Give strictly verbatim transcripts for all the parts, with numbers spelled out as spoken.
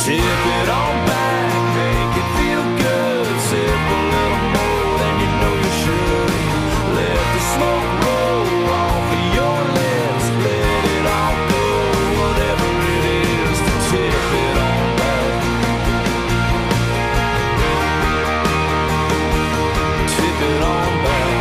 Tip it on back, make it feel good. Sip a little more than you know you should. Let the smoke roll off of your lips. Let it all go, whatever it is. To tip it on back. Tip it on back.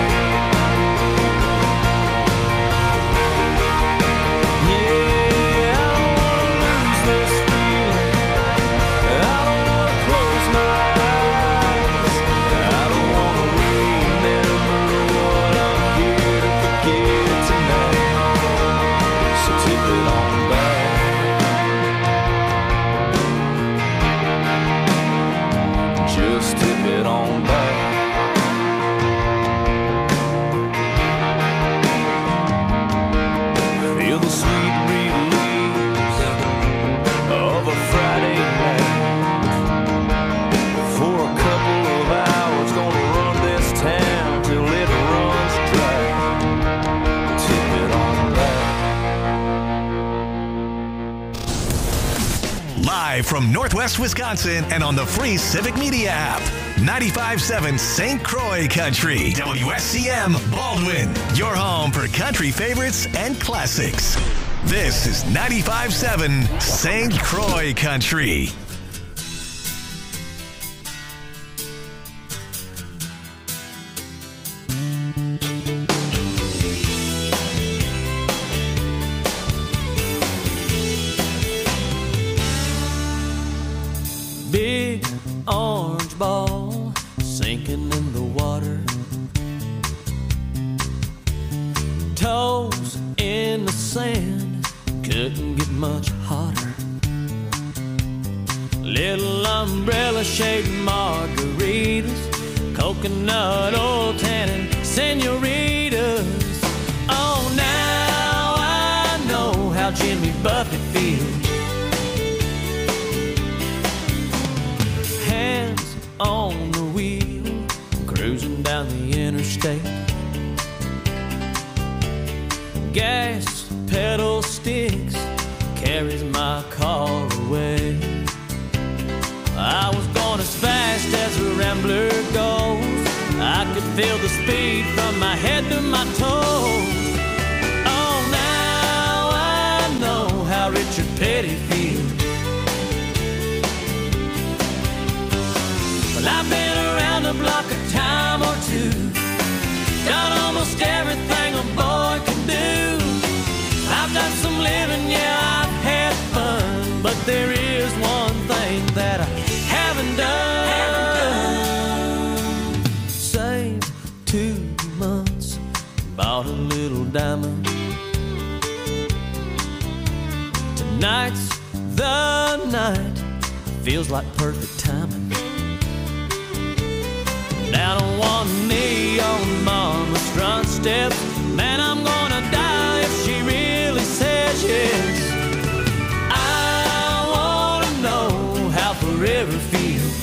From Northwest Wisconsin and on the free Civic Media app. ninety-five point seven Saint Croix Country. W S C M Baldwin. Your home for country favorites and classics. This is ninety-five point seven Saint Croix Country. Coconut, old tannin, senoritas. Oh, now I know how Jimmy Buffett feels. Hands on the wheel, cruising down the interstate. Gas pedal sticks, carries my car away. I was going as fast as a rambler goes. I could feel the speed from my head to my toes. Oh, now I know how Richard Petty feels. Well, I've been around the block a time or two, done almost everything a boy can do. I've done some living, yeah, I've had fun, but there is one thing that I haven't done. Haven't done. Saved two months, bought a little diamond. Tonight's the night, feels like perfect timing. Down on one knee on mama's front steps, man, I'm gonna die if she really says yes. I wanna know how forever feels.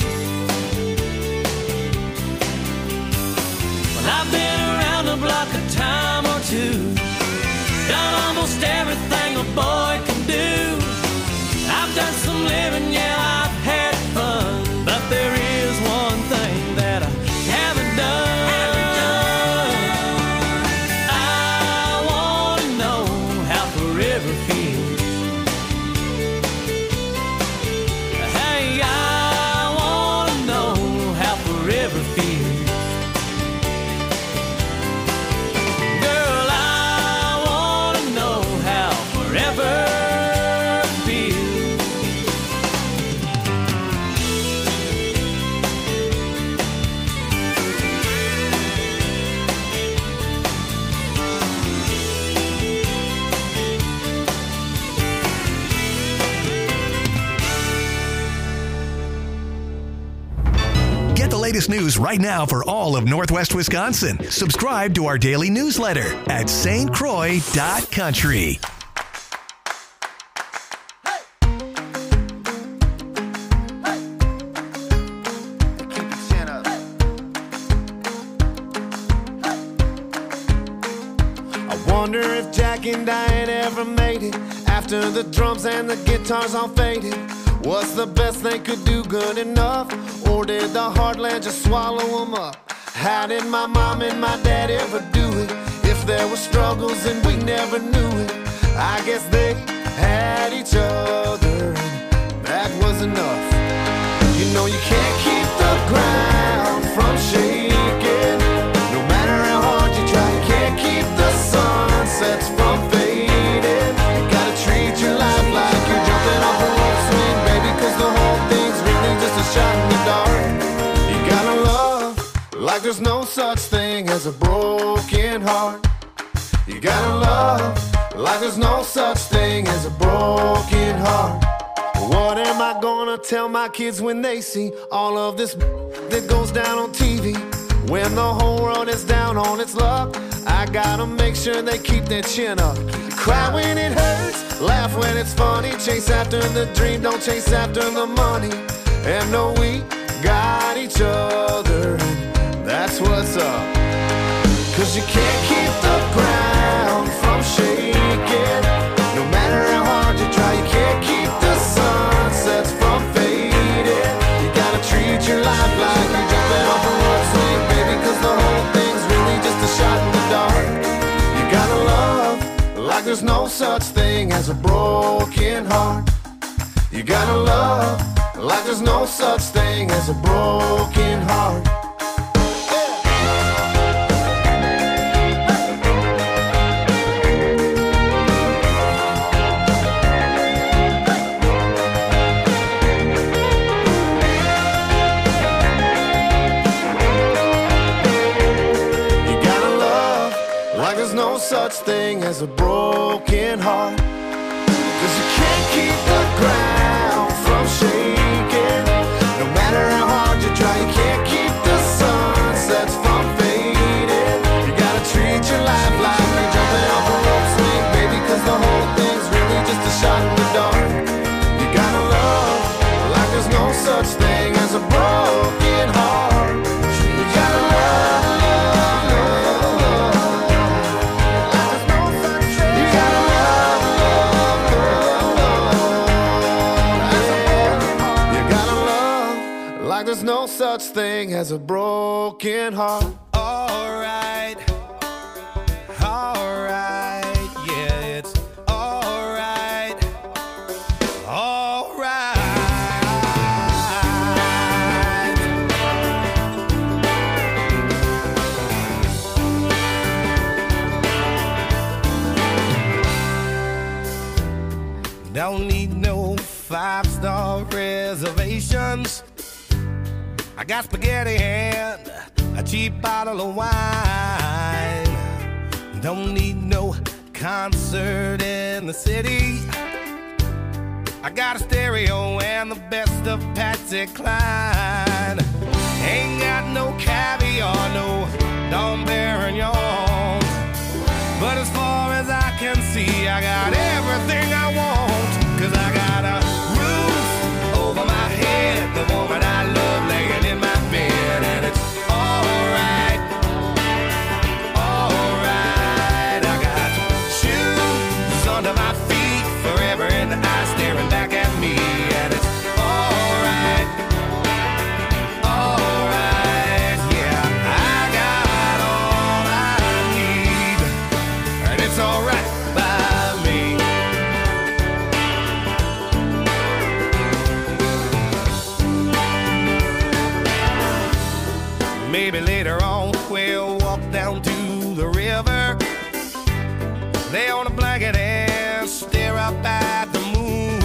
Well, I've been around the block a time or two, done almost everything a boy can do. I've done some living, yeah, I've had fun, but there is one thing that I haven't done. Haven't done. I wanna know how forever feels. Hey, I wanna know how forever feels. Girl, I wanna know how forever feels. Get the latest news right now for all of Northwest Wisconsin. Subscribe to our daily newsletter at S T Croix dot country. I wonder if Jack and Diane ever made it after the drums and the guitars all faded. Was the best they could do good enough? Or did the heartland just swallow them up? How did my mom and my dad ever do it? If there were struggles and we never knew it, I guess they had each other, and that was enough. You know you can't keep the ground from shaking. No matter how hard you try, you can't keep the sunsets from fading. You gotta treat your life like you're jumping off a rope swing, baby, cause the whole thing's really just a shot in the dark. You gotta love like there's no such thing as a broken heart. You gotta love like there's no such thing as a broken heart. What am I gonna tell my kids when they see all of this that goes down on T V? When the whole world is down on its luck, I gotta make sure they keep their chin up. Cry when it hurts, laugh when it's funny. Chase after the dream, don't chase after the money. And know we got each other, and that's what's up. Cause you can't keep the ground from shaking. No matter how hard you try, you can't keep the sunsets from fading. You gotta treat your life like you're jumping off a rope swing, baby, cause the whole thing's really just a shot in the dark. You gotta love like there's no such thing as a broken heart. You gotta love like there's no such thing as a broken heart. No such thing as a broken heart. Cause you can't keep the ground from shaking. No matter how hard you try, you can't keep the sunsets from fading. You gotta treat your life like you're jumping off a rope swing, baby, cause the whole thing's really just a shot in the dark. You gotta love like there's no such thing as a broken heart. You gotta love, love, love, love. There's no such thing as a broken heart. Alright, alright, yeah, it's alright, alright. Don't need no five-star reservations. I got spaghetti and a cheap bottle of wine. Don't need no concert in the city. I got a stereo and the best of Patsy Cline. Ain't got no caviar, no Dom Perignon. But as far as I can see, I got everything I want. Cause I got a roof over my head, the woman I love laying in my bed, and it's alright, alright. I got shoes under my feet, forever in the eye staring back at me, and it's alright, alright. Yeah, I got all I need, and it's alright by me. Maybe later on we'll walk down to the river, lay on a blanket and stare up at the moon.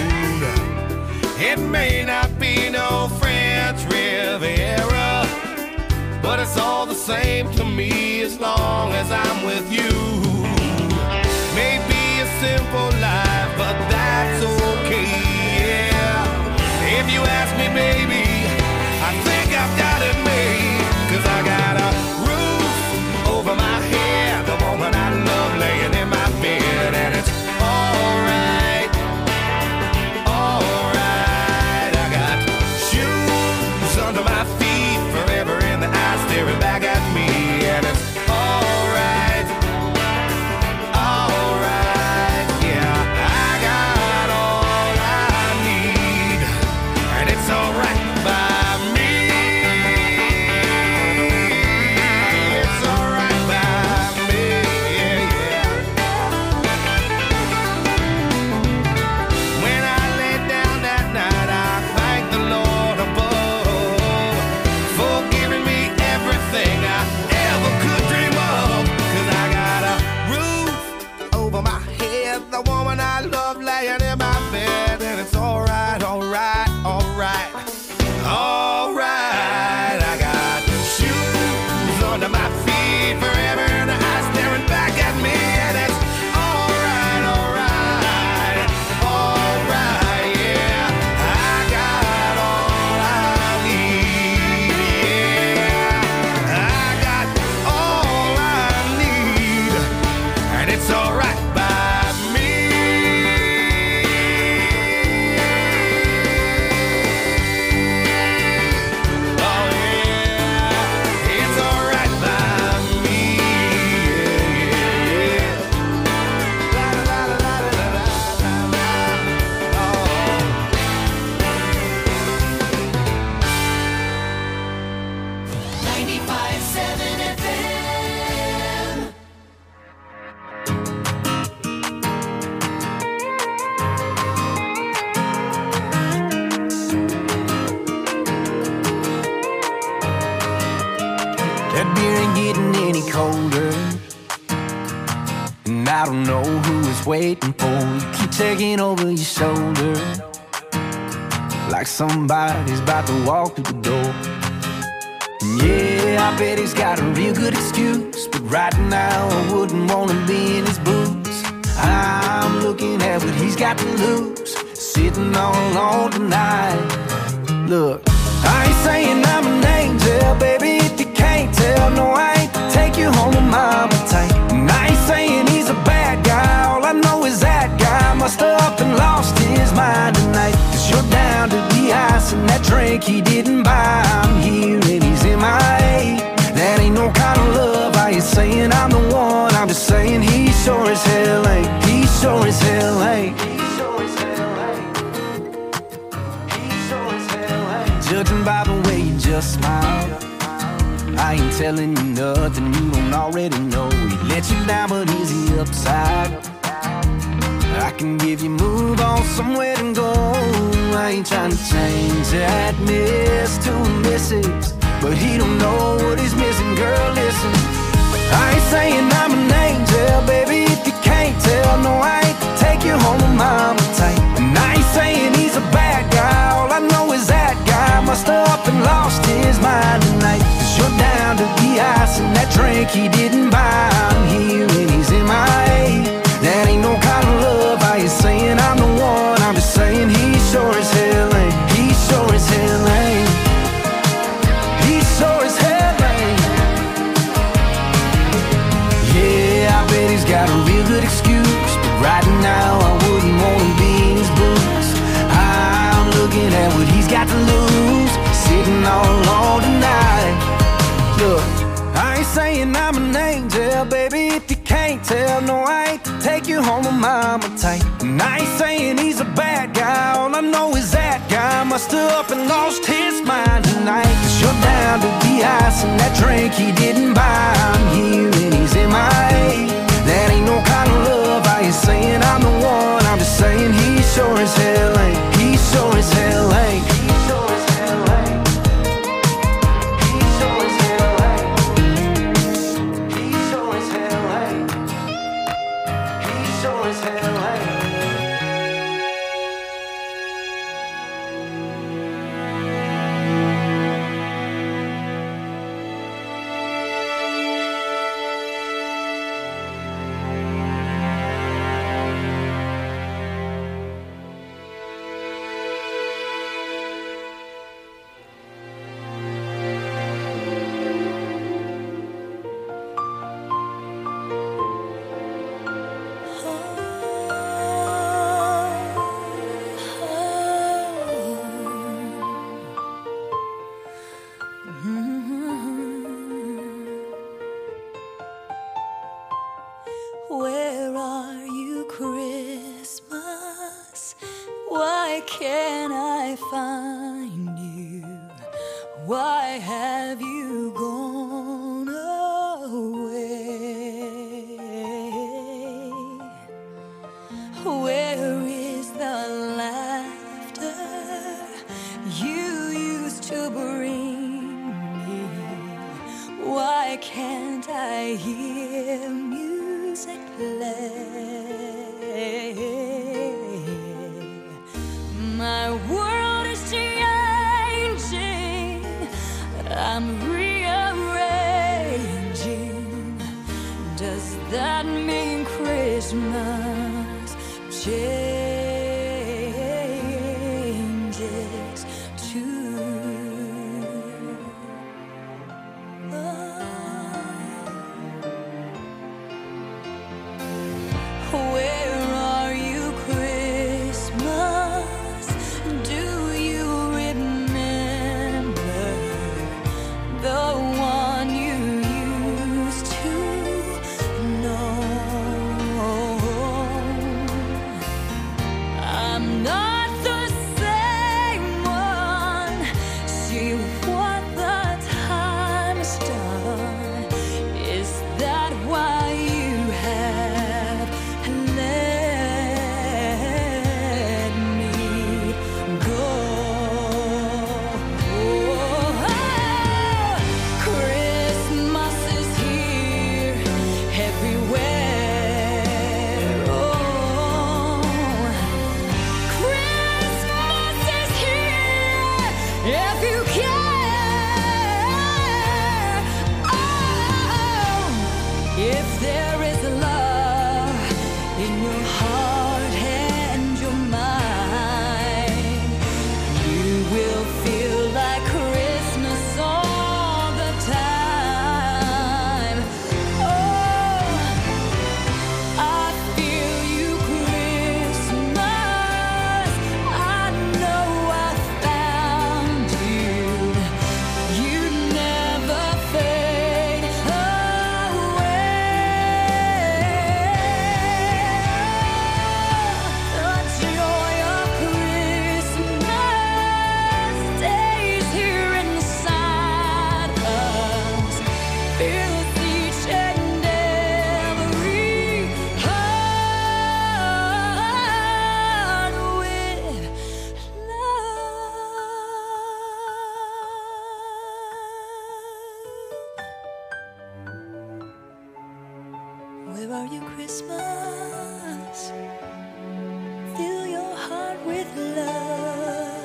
It may not be no French Riviera, but it's all the same to me as long as I'm with you. Maybe a simple life, but that's okay, yeah. If you ask me, baby, I think I've got it made. Cause I got a roof over my head, the woman I love laying in my bed, and it's alright, alright. I got shoes under my feet, forever in the eye staring back at me, and it's alright, alright. Yeah, alright by me. It's alright by me, yeah, yeah. When I lay down that night, I thank the Lord above for giving me everything I ever could dream of. 'Cause I got a roof over my head, the woman I love laying in my bed, and it's alright, alright, alright, alright. I got shoes under my feet forever, and the eyes staring back at me, and it's alright, alright, alright, yeah. I got all I need, yeah. I got all I need, and it's alright by me. Oh yeah, it's alright by me, yeah, yeah, yeah. La la la la la la la la. Oh. ninety-five point seven F M. That beer ain't getting any colder, and I don't know who it's waiting for. You keep taking over your shoulder, like somebody's about to walk through the door. And yeah, I bet he's got a real good excuse, but right now I wouldn't wanna be in his boots. I'm looking at what he's got to lose, sitting all alone tonight. Look, I ain't saying I'm an angel, baby, if you can't tell. No, I ain't take you home to mama tight. And I ain't saying he's a bad guy, all I know is that guy must have up and lost his mind tonight. 'Cause you're down to the ice and that drink he didn't buy. I'm here and he's in my A. That ain't no kind of love. I ain't saying I'm the one, I'm just saying he sure as hell ain't. He sure as hell ain't. Judging by the way you just smile, I ain't telling you nothing you don't already know. He let you down, but is he upside? I can give you move on somewhere to go. I ain't trying to change that miss to a missus, but he don't know what he's missing. Girl, listen, I ain't saying I'm an angel, baby, if you can't tell. No, I ain't take you home with mama tight. And I ain't saying he's a bad guy, all I know is that guy must have up and lost his mind tonight. 'Cause you're down to the ice and that drink he didn't buy. I'm here and he's in my A. That ain't no kind of love. I ain't saying I'm the one, I'm just saying he sure as hell ain't. He sure as hell ain't. He sure as hell ain't. Yeah, I bet he's got a real good excuse, but right now I wouldn't wanna be in his boots. I'm looking at what he's got to lose, sitting all alone tonight. Look, I ain't saying I'm an angel, baby, if you can't tell. No, I ain't take you home with mama tight. And I ain't saying he's a bad guy, all I know is that guy must have up and lost his mind tonight. 'Cause you're down to the ice and that drink he didn't buy. I'm here and he's in my A. That ain't no kind of love. I ain't saying I'm the one, I'm just saying he sure as hell ain't. He sure as hell ain't. He sure as hell ain't. He sure as hell ain't. He sure as hell ain't. He sure as hell ain't. Why have you gone away? Where is the laughter you used to bring me? Why can't I hear music play? My world is changing, I'm rearranging. Does that mean Christmas changes too? Oh. Where are you, Christmas? Do you remember the one you used to know? I'm not the same one. See what the time's done. Is that why you have let me go? Christmas is here everywhere. Oh, Christmas is here if you care. Oh, if there is love in your heart and your mind, you will feel like Christmas all the time. Oh, I feel you, Christmas. I know I found you. You never fade away. The joy of Christmas stays here inside us. Fills each and every heart with love. Where are you, Christmas? Fill your heart with love.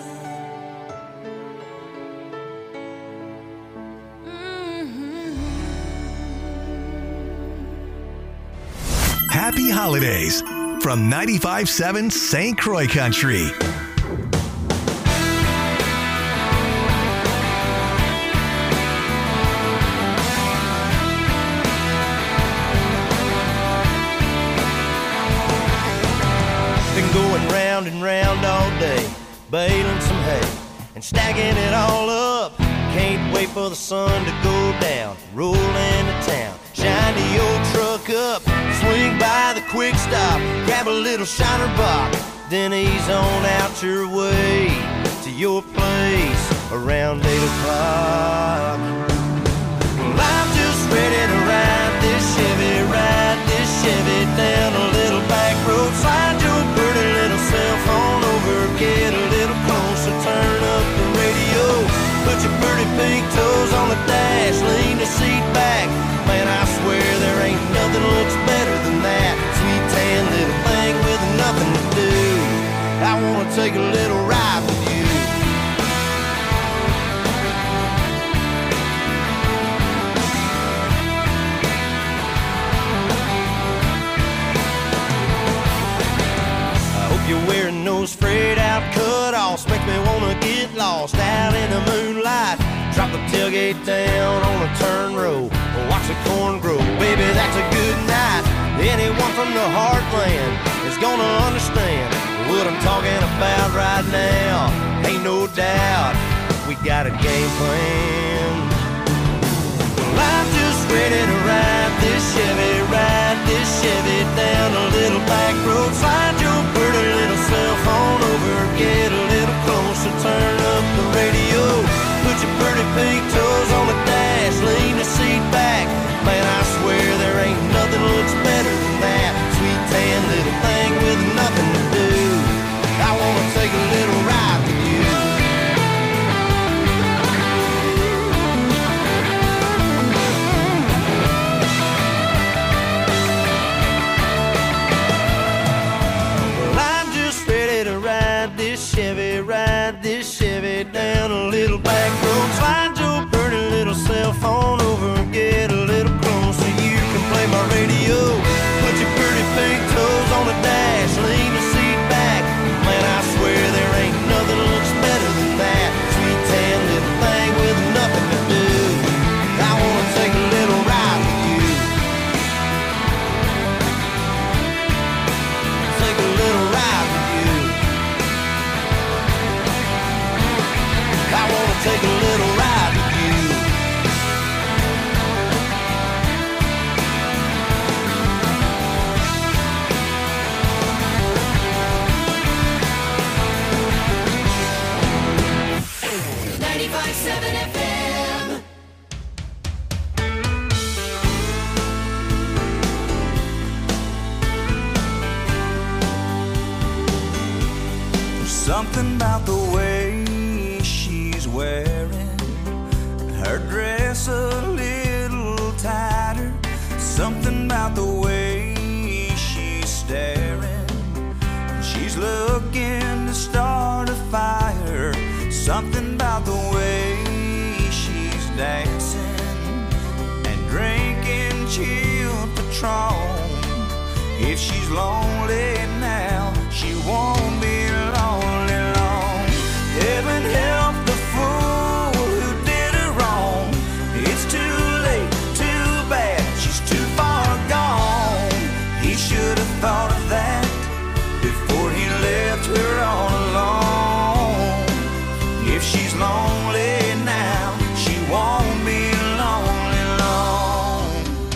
Mhm. Happy holidays from ninety-five seven Saint Croix Country. Been going round and round all day, baling some hay and stacking it all up. Can't wait for the sun to go down, roll into town, shine the old truck up, swing by the quick stop, grab a little shiner box, then ease on out your way to your place around eight o'clock. Well, I'm just ready to ride this Chevy, ride this Chevy down a little back road, slide your pretty little cell phone over, get a little closer, turn up the radio, put your pretty pink toes on the dash, lean the seat back. Man, I swear there ain't nothing looks better than that sweet tan little thing with nothing to do. I wanna take a little ride with you. You're wearing those frayed out cut-offs, makes me wanna get lost out in the moonlight. Drop the tailgate down on a turn row, watch the corn grow. Baby, that's a good night. Anyone from the heartland is gonna understand what I'm talking about right now. Ain't no doubt we got a game plan. Well, I'm just ready to ride this Chevy, ride this Chevy down a little back road, slide your pretty little cell phone over, get a little closer, turn up the radio, put your pretty head down a little back road. Slide your pretty little cell phone over and get a little close so you can play my radio. Put your pretty pink toes on the dash, lean the seat back. Man, I swear there ain't nothing looks better than that sweet tan little thing with nothing to do. I wanna take a little ride with you. Take a little ride with you. I wanna take a little ride with you. ninety-five point seven F M. There's something about the way she's wearing her dress a little tighter. Something about the way she's staring. She's looking to start a fire. Something about the way she's dancing and drinking chilled Patron. If she's lonely now, she won't be lonely long. Heaven help the fool who did her wrong. It's too late, too bad, she's too far gone. He should have thought of that before he left her all alone. If she's lonely now, she won't be lonely long.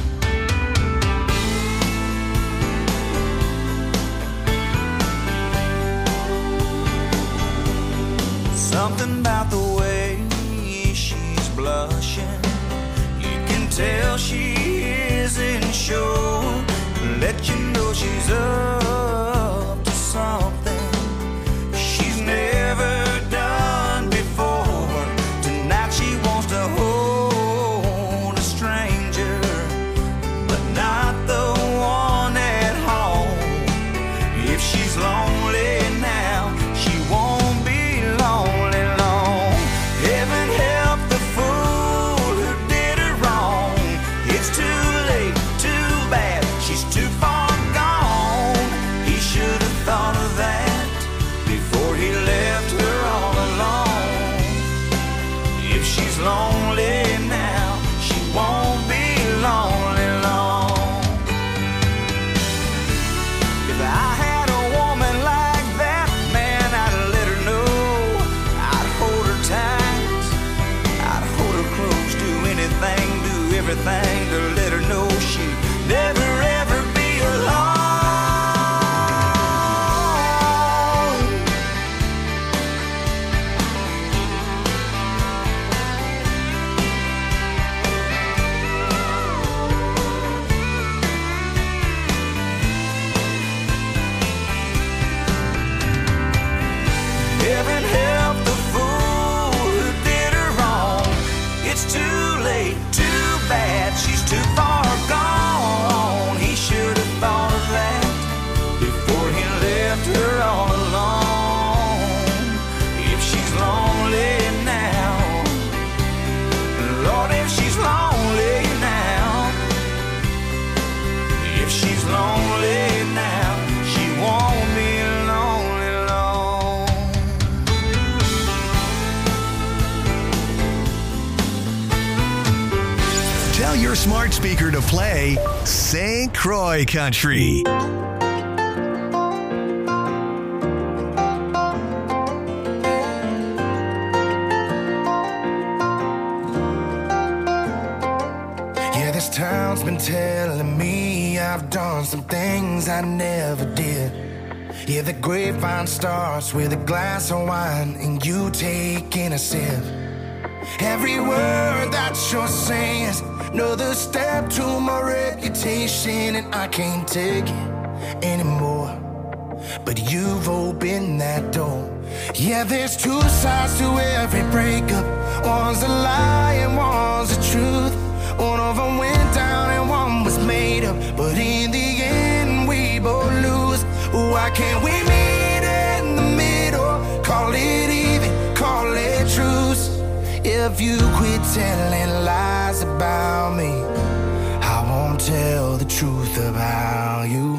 Something about the way she's blushing. You can tell she isn't sure. Let you know she's up to something she's never done before. Tonight she wants to hold a stranger, but not the one at home. If she's lonely now, she won't be lonely long. Heaven help the fool who did her wrong. It's too late, too bad, she's too far gone. He should have thought of that before he left her all alone. If she's lonely now, she won't be lonely long. If I had a woman like that, man, I'd let her know. I'd hold her tight, I'd hold her close, do anything, do everything to let her know she'd never ever be alone. Heaven help the fool who did her wrong. It's too late, too bad, she's too far gone. He should have thought of that before he left her all alone. If she's lonely now, Lord, if she's lonely now, if she's lonely now, she won't be lonely long. Tell your smart speaker to play Saint Croix Country. Yeah, this town's been telling me I've done some things I never did. Yeah, the grapevine starts with a glass of wine and you taking a sip. Every word that you're saying is another step to my reputation, and I can't take it anymore. But you've opened that door. Yeah, there's two sides to every breakup. One's a lie and one's the truth. One of them went down and one was made up, but in the end we both lose. Why can't we meet in the middle? Call it even, call it If you quit telling lies about me, I won't tell the truth about you.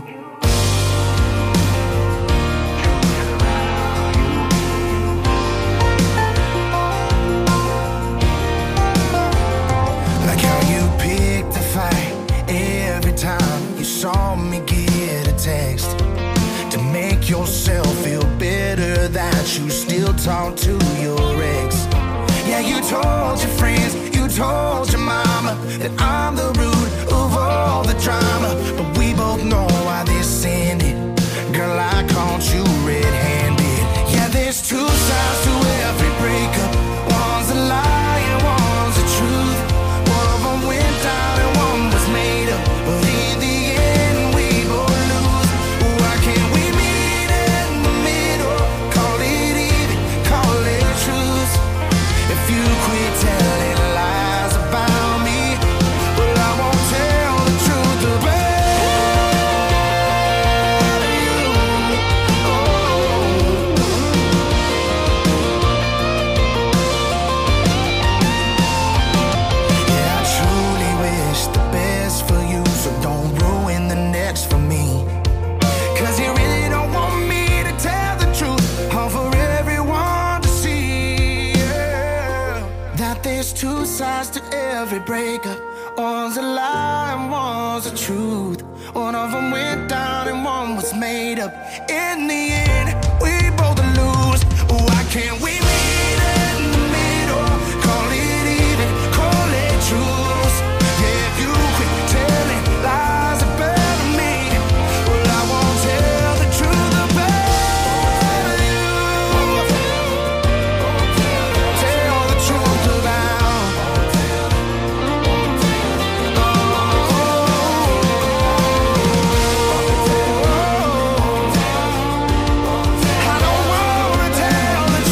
Like how you picked a fight every time you saw me get a text, to make yourself feel better that you still talk to your ex. Yeah, you told your friends, you told your mama that I'm the root of all the drama, but we both know why this ended. Girl, I caught you red-handed. Yeah, there's two sides to every breakup. One's a lie and one's the truth. One of them went down and one was made up, but in the end we both lose. Why can't we meet in the middle? Call it even, call it truth. If you quit telling lies about me, well, I won't tell the truth about you. Oh. Yeah, I truly wish the best for you, so don't ruin the next for me. Cause you really don't want me to tell the truth, all for everyone to see. Yeah. That there's two sides to every breakup. One's a lie and one's the truth. One of them went down and one was made up. In the end, we both lose. Why can't we meet in the middle? Call it even, call it truth. Yeah, if you quit telling lies about me, well, I won't tell the truth about you. Tell the truth about. I don't wanna tell the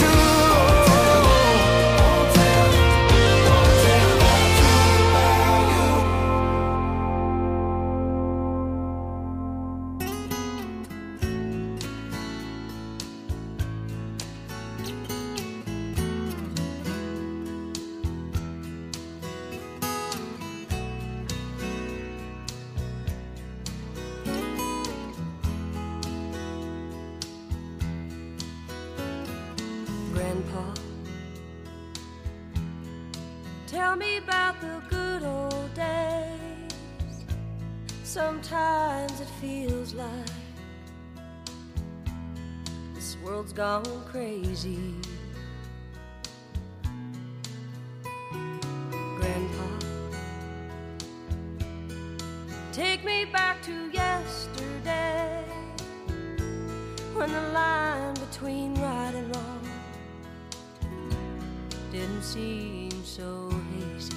Grandpa, tell me about the good old days. Sometimes it feels like this world's gone crazy. Grandpa, take me back to yesterday, when the line between right and wrong didn't seem so hazy.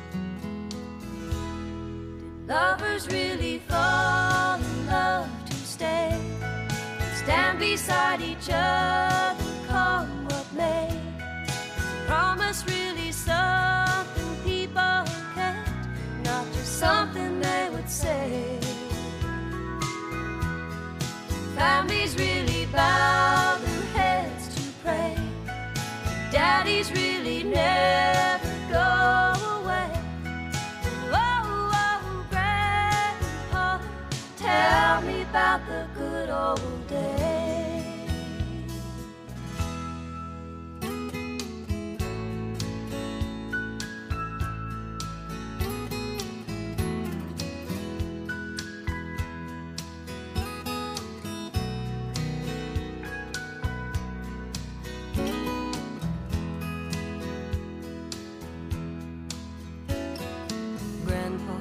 Did lovers really fall in love to stay, stand beside each other, come what may? Is promise really something people kept, not just something they would say? Families really bow their heads to pray, daddies really never go away. Oh, oh, Grandpa, tell me about the good old days. Grandpa,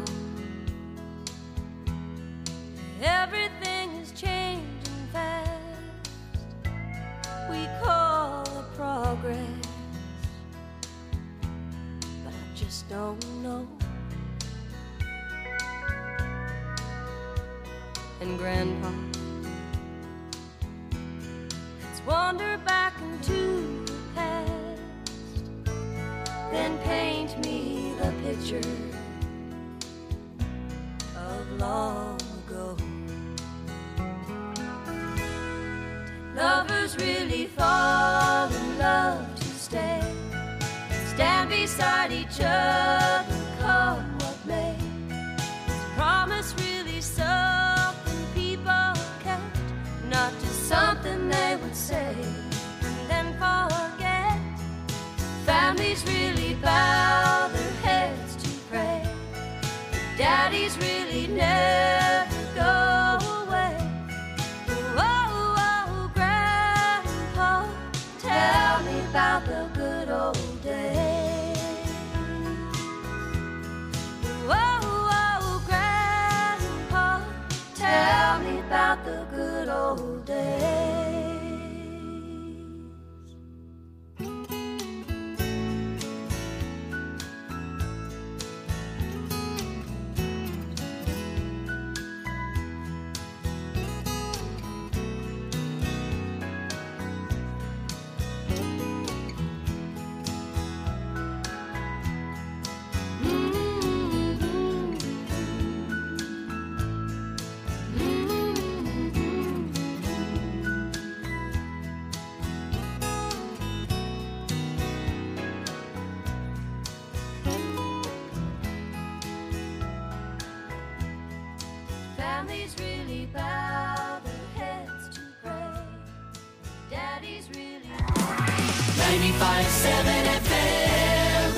everything is changing fast. We call it progress, but I just don't know. And Grandpa, let's wander back into the past, then paint me the picture of long ago. Did lovers really fall in love to stay, stand beside each other, come what may. Is promise really something people kept? Not just something they would say and then forget. Families really bow their heads to pray. Daddies really never go away. Oh, oh, Grandpa, tell me about the good old days. Oh, oh, Grandpa, tell me about the good old days. Families really bow their heads to pray. Daddies really ninety-five point seven F M.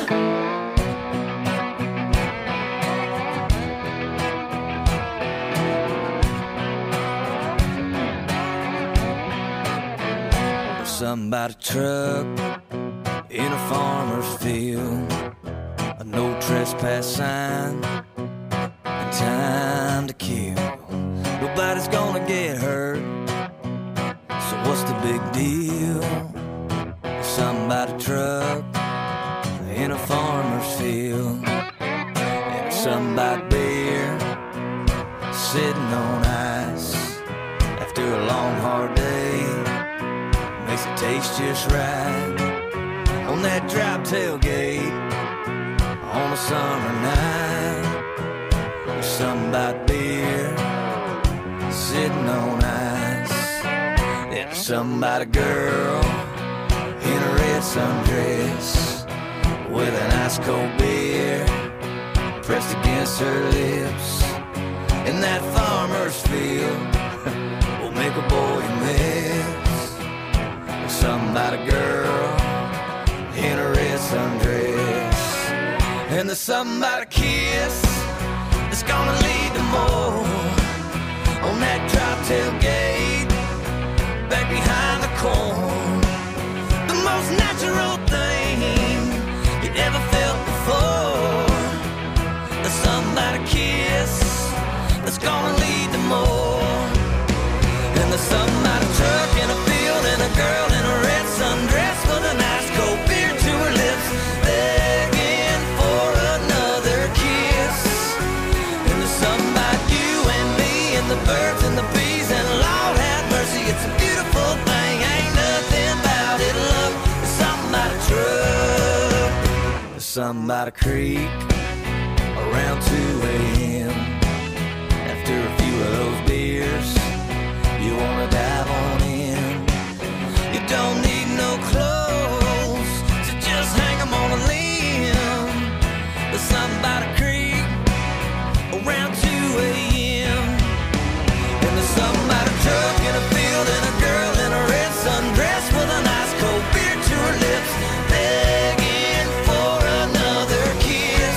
Something about a truck in a farmer's field, a no trespass sign, and time to kill. Nobody's gonna get hurt, so what's the big deal? Something about a truck in a farmer's field, and something about beer sitting on ice after a long hard day. Makes it taste just right on that drop tailgate on a summer night. There's something about beer sitting on ice. There's something about a girl in a red sundress with an ice cold beer pressed against her lips. In that farmer's field will make a boy miss. Something about a girl in a red sundress, and there's something about a kiss that's gonna lead to more on that drop tailgate back behind the corn. The most natural thing you ever felt before. There's something about a kiss that's gonna lead to more, and there's something about a truck in a field and a girl in a red sundress with a nice cold beer to her lips, begging for another kiss. And there's something about you and me and the birds and the bees, and Lord have mercy, it's a beautiful thing. Ain't nothing about it, look. There's something about a truck. There's something about a creek around two a.m. After a few of those beers, you wanna dive on in. You don't need no clothes to just hang them on a limb. There's something about a creek around two a.m. And there's something about a truck in a field and a girl in a red sundress with a nice cold beer to her lips, begging for another kiss.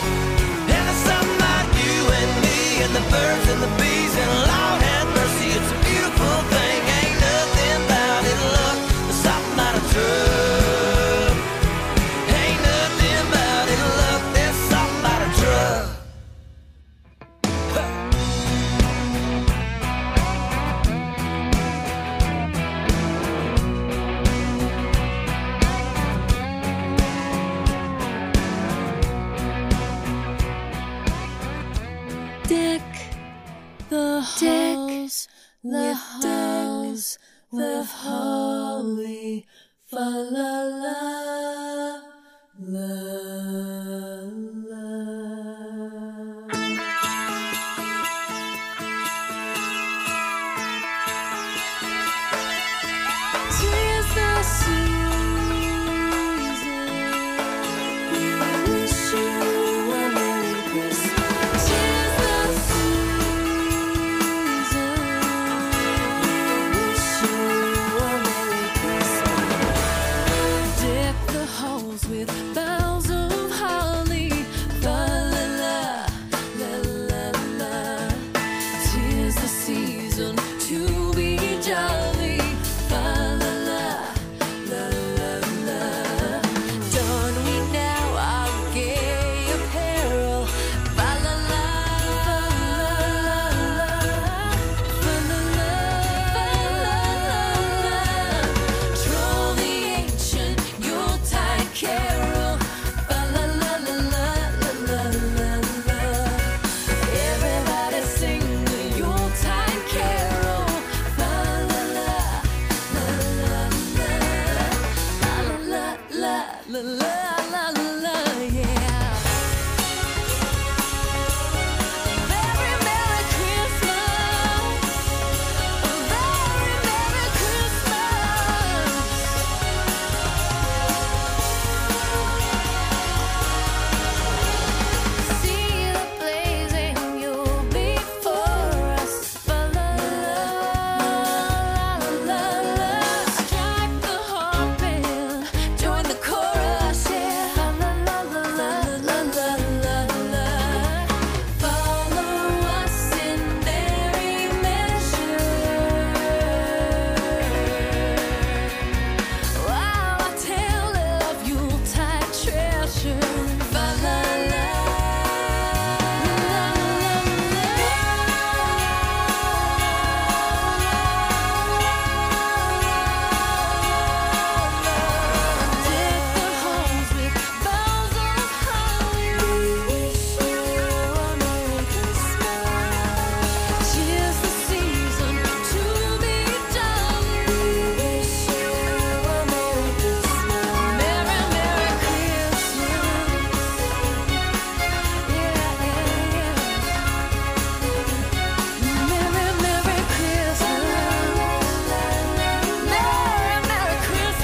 And there's something about you and me and the birds and the bees, and Lord have mercy, it's a beautiful thing. Ain't nothing about it, look. There's something about a truck. Ain't nothing about it, look. There's something about a truck. Dick the halls, the halls with holly, fa la la la la. Tis the season with boughs of holly. Fa la la, la la la. 'Tis the season to be jolly. Fa la la, la la la. Don we now our gay apparel. Fa la la, fa la la, fa la la, fa la la. Troll the ancient Yuletide carol. Fa la la la la la la la. Everybody sing the Yuletide carol. Fa la la la la la la la la la la la, yeah. Very Merry Christmas. A very Merry Christmas. See the blazing Yule before us. Fa la la la la. Strike the harp and join the chorus, yeah. Fa la la la la la la la. Follow us in merry measure. While I tell of Yuletide treasure. Fa la la Deck the halls with boughs of holly. We wish you a Merry Christmas. 'Tis the season to be jolly. We wish you a Merry Christmas. Merry, Merry Christmas. Yeah, yeah, yeah. Merry, Merry Christmas. Merry, Merry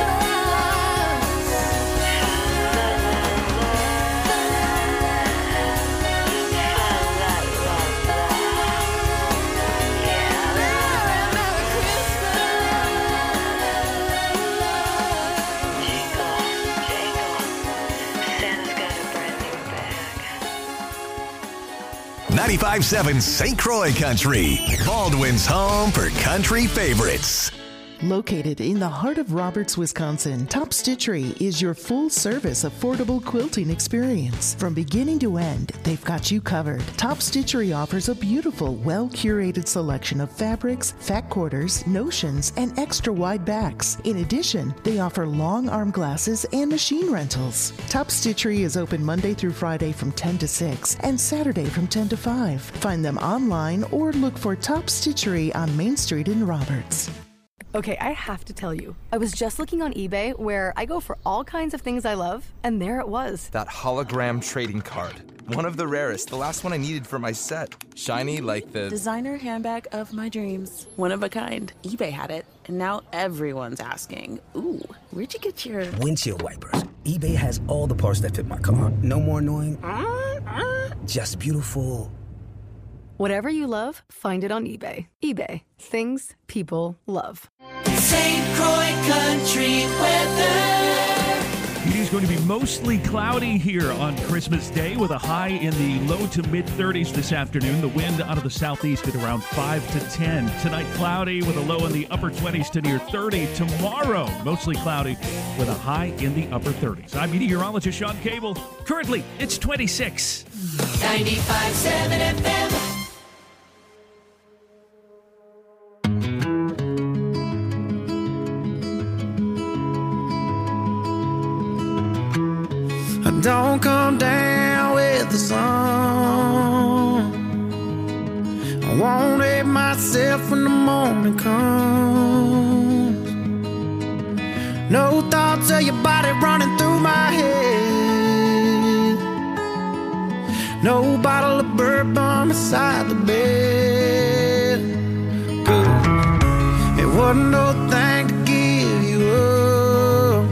ninety-five seven Saint Croix Country, Baldwin's home for country favorites. Located in the heart of Roberts, Wisconsin, Top Stitchery is your full-service, affordable quilting experience. From beginning to end, they've got you covered. Top Stitchery offers a beautiful, well-curated selection of fabrics, fat quarters, notions, and extra-wide backs. In addition, they offer long arm glasses and machine rentals. Top Stitchery is open Monday through Friday from ten to six and Saturday from ten to five. Find them online or look for Top Stitchery on Main Street in Roberts. Okay, I have to tell you, I was just looking on eBay where I go for all kinds of things I love, and there it was. That hologram trading card. One of the rarest, the last one I needed for my set. Shiny like the... designer handbag of my dreams. One of a kind. eBay had it, and now everyone's asking, ooh, where'd you get your... windshield wipers. eBay has all the parts that fit my car. No more annoying... just beautiful... Whatever you love, find it on eBay. eBay. Things people love. Saint Croix Country weather. It is going to be mostly cloudy here on Christmas Day with a high in the low to mid thirties this afternoon. The wind out of the southeast at around five to ten. Tonight, cloudy with a low in the upper twenties to near thirty. Tomorrow, mostly cloudy with a high in the upper thirties. I'm meteorologist Sean Cable. Currently, it's twenty-six. ninety-five seven F M. Don't come down with the sun. I won't hate myself when the morning comes. No thoughts of your body running through my head. No bottle of bourbon beside the bed. Good. It wasn't no thing to give you up.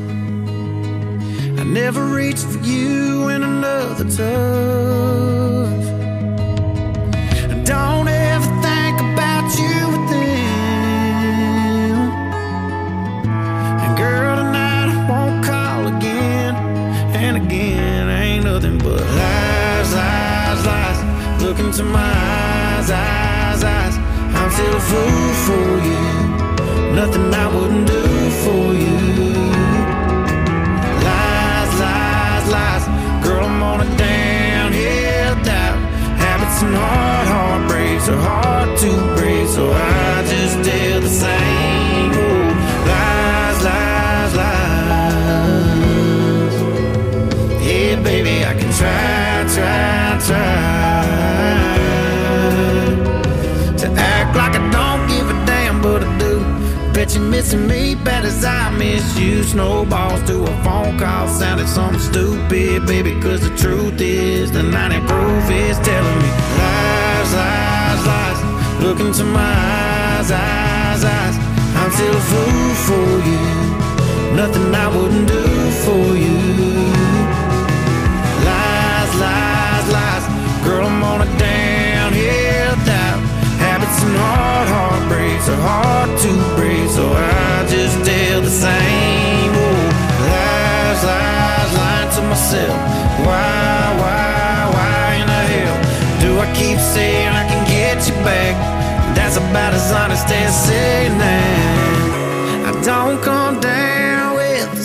I never reached for you in another touch. Don't ever think about you with them. And girl, tonight I won't call again. into my eyes, eyes, eyes. I'm still a fool for you. Nothing I wouldn't do for you. Lies, lies, lies. Girl, I'm on a downhill dive. Habits and hard heartbreaks are hard to break, so I just tell the same old lies, lies, lies. Yeah, baby, I can try, try, try to act like I don't give a damn, but I do. Bet you're missing me bad as I miss you. Snowballs to a phone call sounded something stupid, baby, cause the truth is the ninety proof is telling me lies, lies, lies. Look into my eyes, eyes, eyes. I'm still a fool for you. Nothing I wouldn't do for you. Lies, lies, lies. Girl, I'm on a downhill dive. Habits and hard heartbreaks are hard to break, so I just tell the same old lies, lies, lying to myself. Why, why, why in the hell do I keep saying I can get you back? That's about as honest as saying that I don't come down with the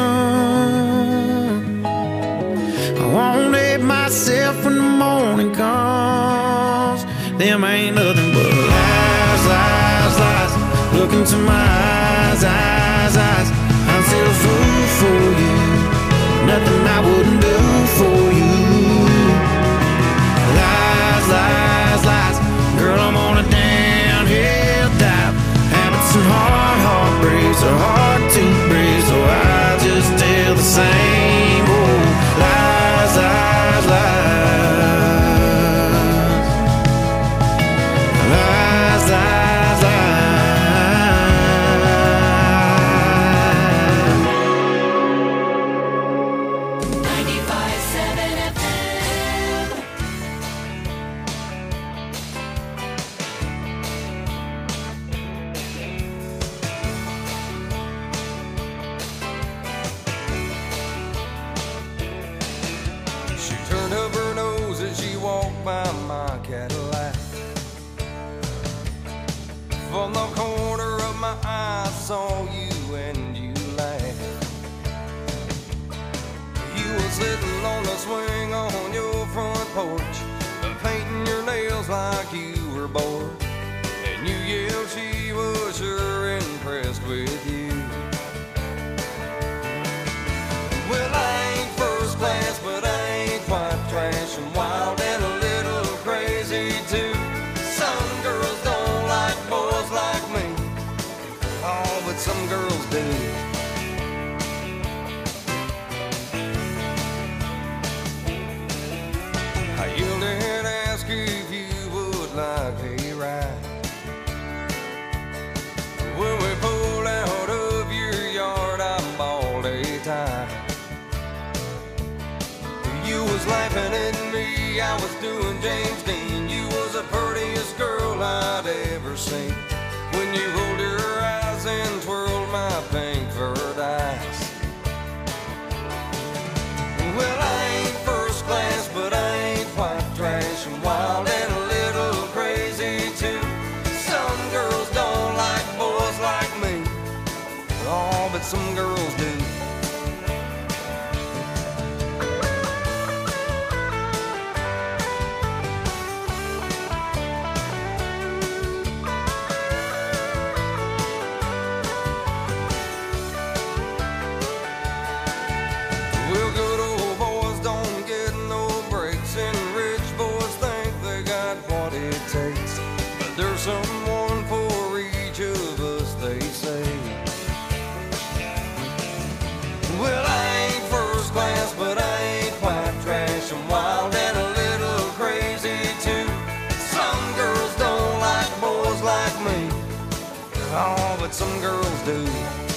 sun. I won't hate myself when the morning comes. Them ain't nothing but lies, lies, lies. Look into my eyes, eyes, eyes. I'm still a fool for you. Nothing I wouldn't do for you. Lies, lies, lies. Girl, I'm on a downhill dive. Habits and hard heartbreaks are hard to break, so I just tell the same old lies, lies, lies. Lies, lies, lies. ninety-five seven F M. She turned up her nose as she walked by my Cadillac. From the corner of my eye, I saw you and you laughed. You were sitting on the swing on your front porch, painting your nails like you were bored. And you yelled she was sure impressed with you. Well, I ain't first class, but I ain't quite trash, and wild and a little crazy too. Some girls don't like boys like me, oh, but some girls do. I yelled and asked if you would like a ride. When we pulled out of your yard, I bawled a tie. You was laughing at me, I was doing James Dean. You was the prettiest girl I'd ever seen. When you rolled your eyes and twirled my pink furred eyes. Well, I ain't first class, but I ain't quite trash, and wild and a little crazy too. Some girls don't like boys like me, oh, but some girls do. Well, good old boys don't get no breaks, and rich boys think they got what it takes. But there's someone for each of us, they say. Well, I ain't first class, but I ain't quite trash, I'm wild and a little crazy too. Some girls don't like boys like me, oh, but some girls do.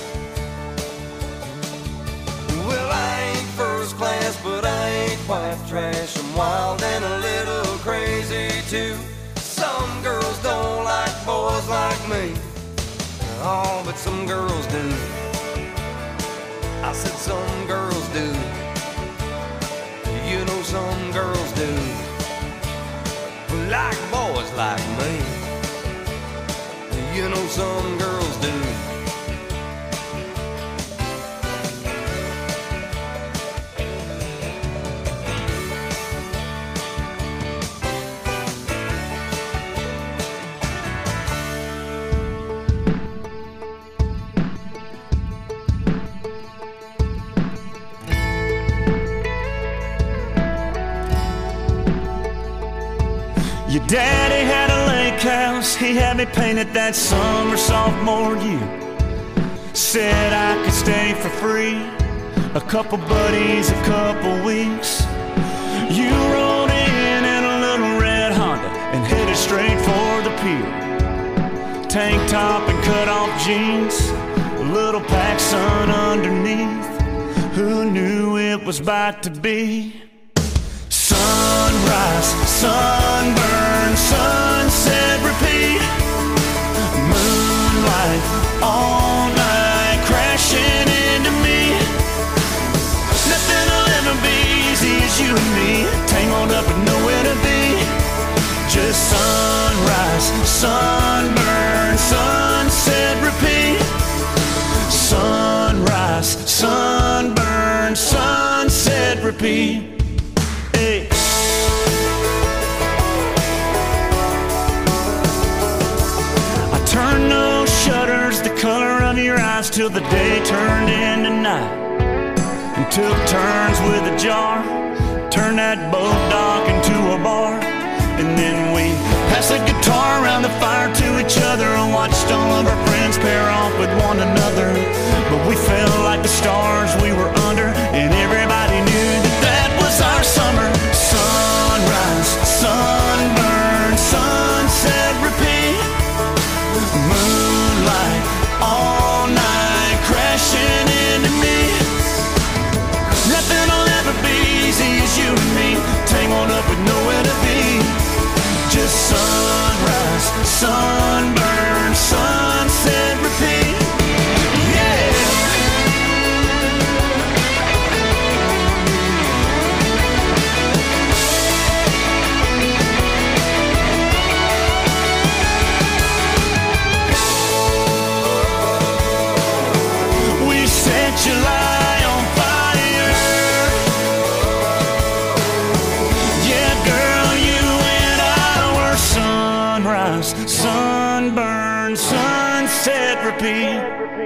Well, I ain't first class, but I ain't quite trash, I'm wild and a little crazy too. Some girls don't like boys like me, oh, but some girls do. I said some girls do. You know some girls do. like boys like me. You know some girls do. Your daddy had a lake house, he had me painted that summer sophomore year. Said I could stay for free, a couple buddies, a couple weeks. You rolled in in a little red Honda and headed straight for the pier. Tank top and cut off jeans, a little PacSun underneath. Who knew it was about to be? Sunrise, sunburn, sunset, repeat. Moonlight, all night, crashing into me. Nothing will ever be easy as you and me, tangled up and nowhere to be. Just sunrise, sunburn, sunset, repeat. Sunrise, sunburn, sunset, repeat. Hey. I turned those shutters the color of your eyes till the day turned into night, and took turns with a jar, turned that boat dock into a bar. And then we passed the guitar around the fire to each other and watched all of our friends pair off with one another. But we felt like the stars we were under, and everybody knew that that was our summer. Sunrise, sunburn, sunset, repeat. Moonlight, all night, crashing into me. Nothing will ever be easy as you and me, tangled up with nowhere to be. Just sunrise, sunburn, sunset, repeat. Yeah. We set July on fire. Yeah, girl, you and I were sunrise, sunburn, sunset, repeat.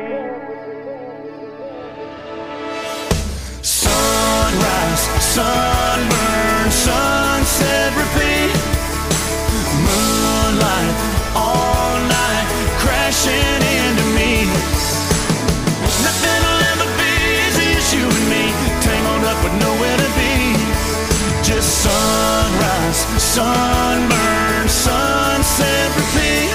Sunrise, sunburn, sunset, repeat. Moonlight, all night, crashing into me. Nothing will ever be easy as you and me, tangled up with nowhere to be. Just sunrise, sunburn, sunset, repeat.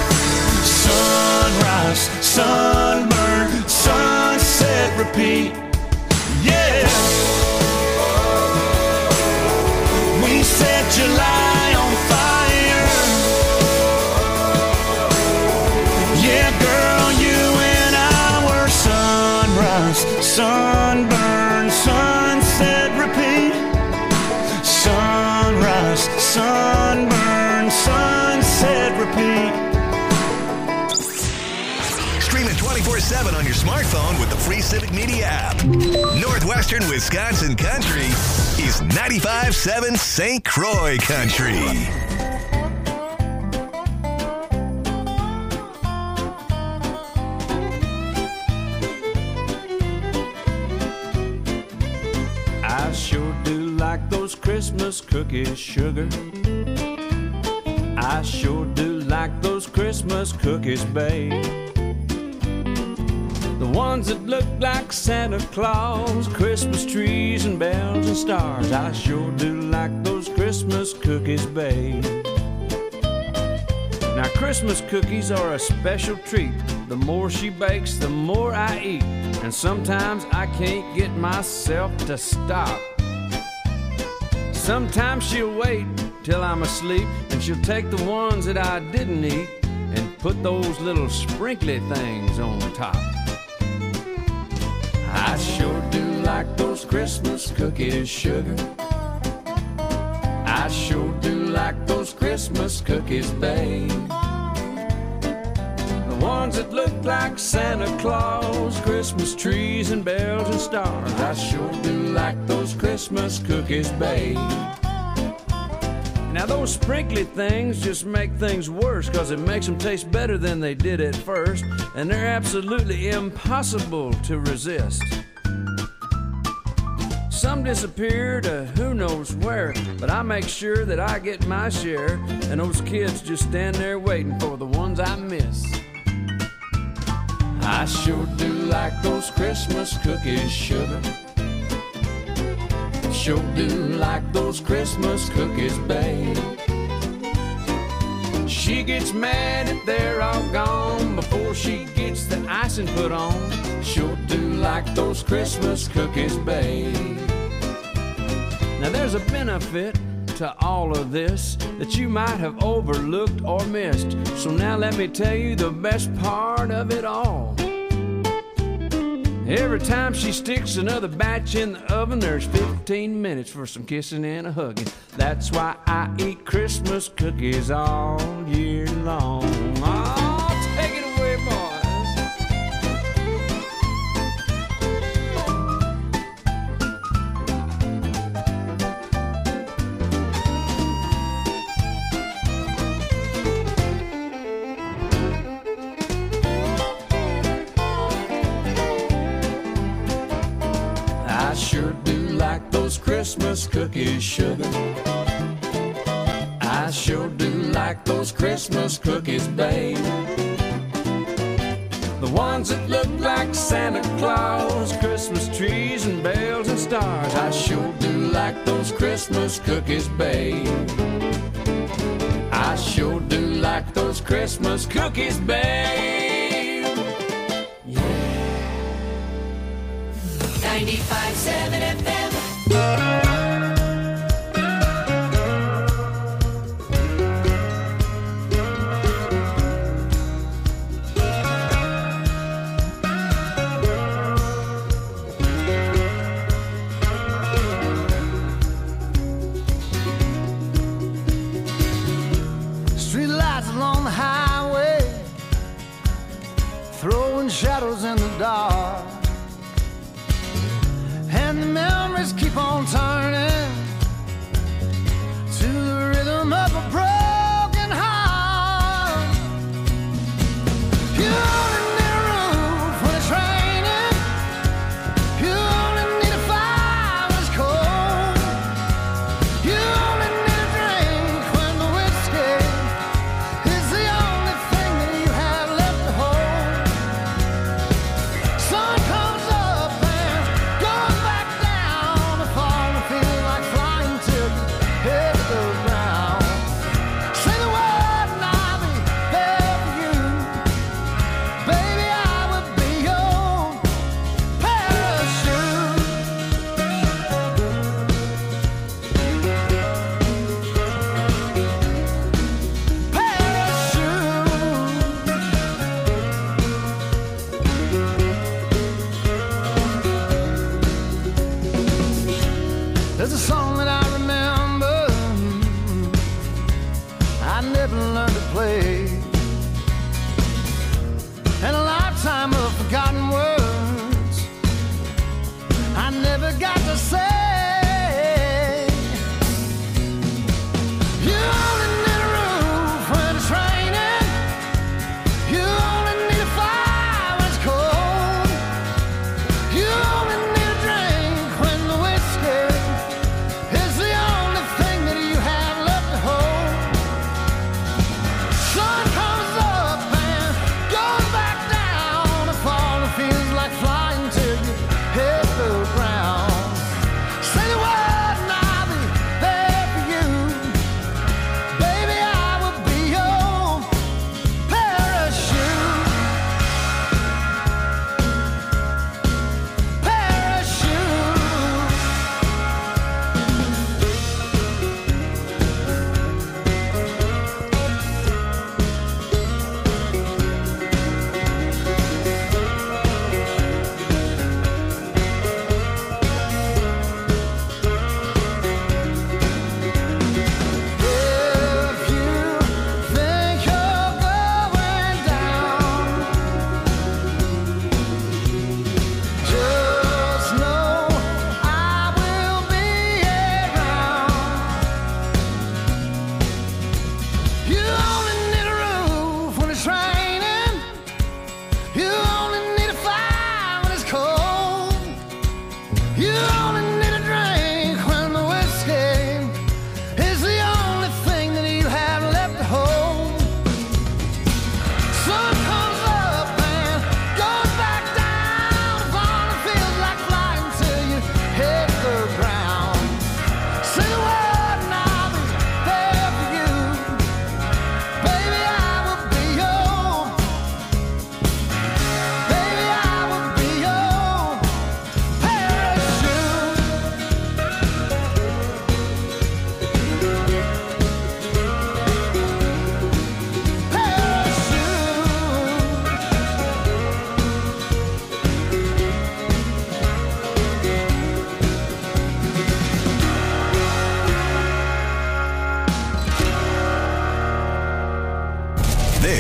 Sunrise, sunburn, sunset, repeat. Yeah. We set July on fire. Yeah, girl, you and I were sunrise, sunburn, sunset, repeat. Sunrise, sunburn, sunset, repeat. Stream it twenty-four seven on your smartphone with the free Civic Media app. Northwestern Wisconsin Country is ninety-five point seven Saint Croix Country. I sure do like those Christmas cookies, sugar. I sure do like those Christmas cookies, babe. The ones that look like Santa Claus, Christmas trees and bells and stars. I sure do like those Christmas cookies, babe. Now Christmas cookies are a special treat. The more she bakes, the more I eat. And sometimes I can't get myself to stop. Sometimes she'll wait till I'm asleep, and she'll take the ones that I didn't eat and put those little sprinkly things on top. I sure do like those Christmas cookies, sugar. I sure do like like those Christmas cookies, babe. The ones that look like Santa Claus, Christmas trees and bells and stars. I sure do like those Christmas cookies, babe. Now those sprinkly things just make things worse, cause it makes them taste better than they did at first, and they're absolutely impossible to resist. Some disappear to who knows where, but I make sure that I get my share, and those kids just stand there waiting for the ones I miss. I sure do like those Christmas cookies, sugar. Sure do like those Christmas cookies, babe. She gets mad if they're all gone before she gets the icing put on. Sure do like those Christmas cookies, babe. Now there's a benefit to all of this that you might have overlooked or missed. So now let me tell you the best part of it all. Every time she sticks another batch in the oven, there's fifteen minutes for some kissing and a hugging. That's why I eat Christmas cookies all year long. Oh, take it away, boys. I sure do like those Christmas cookies, sugar. I sure do like those Christmas cookies, babe. The ones that look like Santa Claus, Christmas trees and bells and stars. I sure do like those Christmas cookies, babe. I sure do like those Christmas cookies, babe. ninety-five seven F M. Street lights along the highway, throwing shadows in the dark. And the memories keep on turning to the rhythm of a broken heart. You only need a roof when it's raining. You only need a fire when it's cold. You only need a drink when the whiskey is the only thing that you have left to hold. Sun comes up and goes back down before we feel like flying till you hit the ground. Say the word and I'll be there for you. Baby, I would be your parachute. There's a song that I remember I never learned to play, and a lifetime of forgotten words I never got to say. You only need a roof when it's raining. You only need a fire when it's cold. You only need a drink when the whiskey is the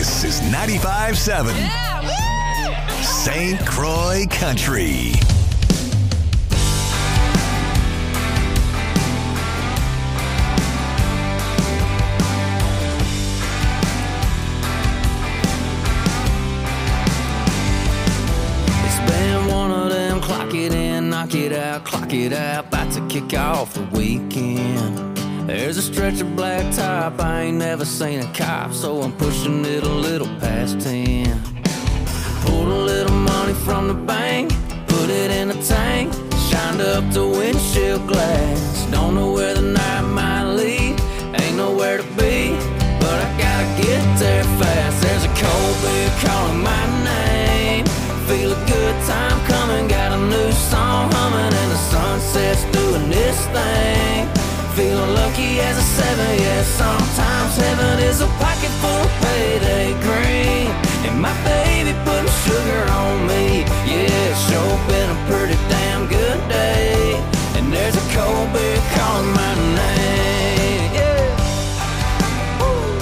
This is ninety-five seven Saint Croix Country. Clock it in, knock it out, clock it out, about to kick off the weekend. There's a stretch of black top, I ain't never seen a cop, so I'm pushing it a little past ten. Pulled a little money from the bank, put it in a tank, shined up the windshield glass. Don't know where the night might lead, ain't nowhere to be, but I gotta get there fast. There's a cold beer calling my name, feel a good time coming, got a new song humming, and the sunset's doing this thing. Feeling lucky as a seven, yeah, sometimes heaven is a pocket full of payday green, and my baby putting sugar on me, yeah, it's sure been a pretty damn good day, and there's a cold beer calling my name, yeah. Woo.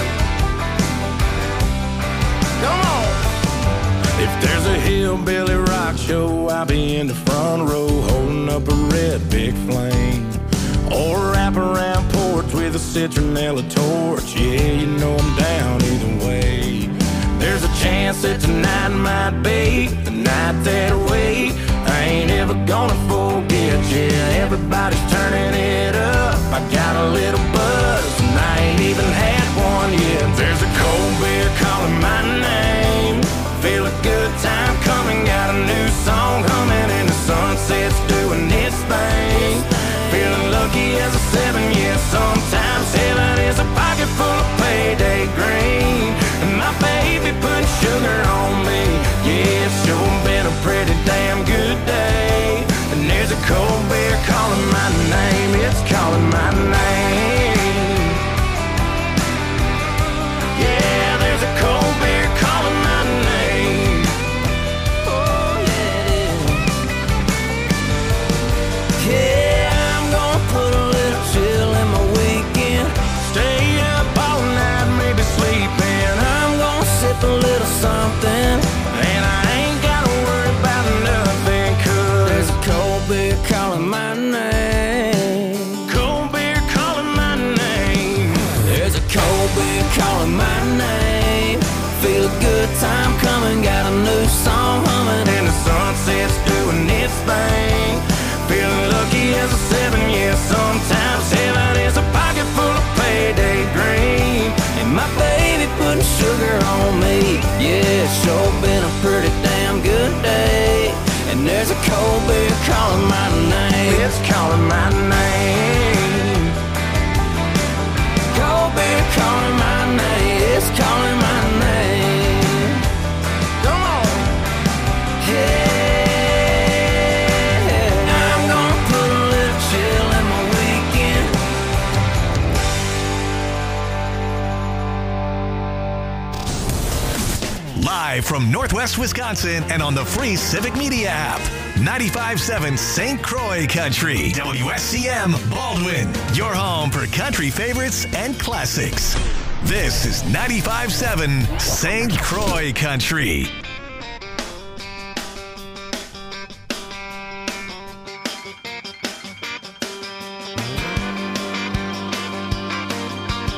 Come on. If there's a hillbilly rock show, I'll be in the front row holding up a red big flame, or wrap around porch with a citronella torch. Yeah, you know I'm down either way. There's a chance that tonight might be the night that I wait. I ain't ever gonna forget. Yeah, everybody's turning it up. I got a little buzz and I ain't even had one yet. There's a cold beer calling my name, feel a good time coming, got a new song humming, and the sunset's doing its thing. Feeling lucky as a seven, yeah, sometimes heaven is a pocket full of payday green, and my baby putting sugar on me, yeah, it's sure been a pretty damn good day, and there's a cold beer calling my name, it's calling my name, yeah, there's a cold beer calling my name. Oh yeah, yeah, I'm gonna put a little chill in my weekend, stay up all night, maybe sleeping, I'm gonna sip a little something, and I ain't gotta worry about nothing, cause there's a cold beer calling my name, cold beer calling my name, there's a cold beer calling my name, feel a good time coming, got a new song humming, and the sunset's doing its thing. Feeling lucky as a seven, yeah, sometimes heaven is a pocket full of payday green, and my baby putting sugar on me, yeah, it's sure been a pretty damn good day, and there's a cold beer calling my name, it's calling my name, cold beer calling my name, it's calling my name, come on, yeah. Live from Northwest Wisconsin and on the free Civic Media app. ninety-five seven Saint Croix Country. W S C M Baldwin. Your home for country favorites and classics. This is ninety-five seven Saint Croix Country.